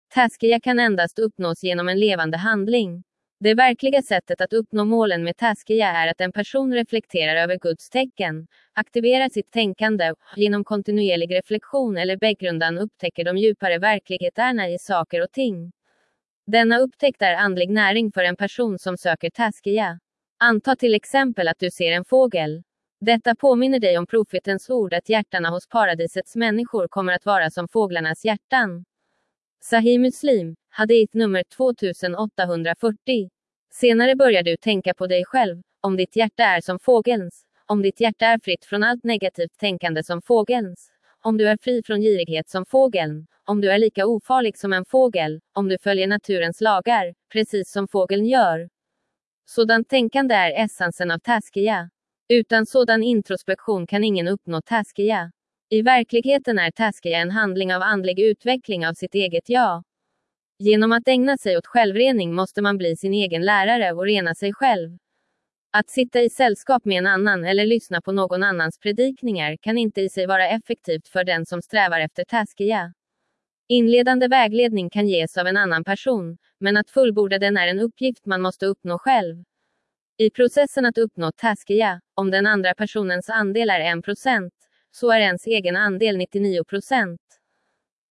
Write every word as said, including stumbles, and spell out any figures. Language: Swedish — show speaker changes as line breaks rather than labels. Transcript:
Taskiya kan endast uppnås genom en levande handling. Det verkliga sättet att uppnå målen med taskiya är att en person reflekterar över Guds tecken, aktiverar sitt tänkande, genom kontinuerlig reflektion eller bäggrundan upptäcker de djupare verkligheterna i saker och ting. Denna upptäckt är andlig näring för en person som söker taskiya. Anta till exempel att du ser en fågel. Detta påminner dig om profetens ord att hjärtarna hos paradisets människor kommer att vara som fåglarnas hjärtan. Sahih Muslim, hadith nummer tvåtusenåttahundrafyrtio. Senare börjar du tänka på dig själv, om ditt hjärta är som fågelns, om ditt hjärta är fritt från allt negativt tänkande som fågelns, om du är fri från girighet som fågeln, om du är lika ofarlig som en fågel, om du följer naturens lagar, precis som fågeln gör. Sådant tänkande är essensen av taskiya. Utan sådan introspektion kan ingen uppnå taskiya. I verkligheten är taskiya en handling av andlig utveckling av sitt eget jag. Genom att ägna sig åt självrening måste man bli sin egen lärare och rena sig själv. Att sitta i sällskap med en annan eller lyssna på någon annans predikningar kan inte i sig vara effektivt för den som strävar efter taskiya. Inledande vägledning kan ges av en annan person, men att fullborda den är en uppgift man måste uppnå själv. I processen att uppnå taskiya, om den andra personens andel är en procent, så är ens egen andel nittionio procent.